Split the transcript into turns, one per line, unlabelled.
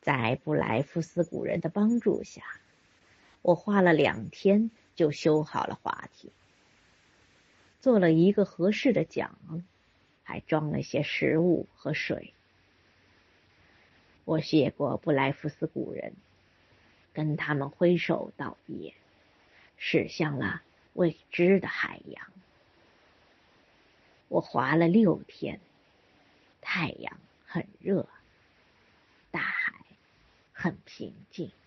在布莱夫斯古人的帮助下，我花了2天就修好了滑梯，做了一个合适的桨，还装了些食物和水。我谢过布莱夫斯古人，跟他们挥手道别，驶向了未知的海洋。我滑了6天，太阳很热，大海很平静。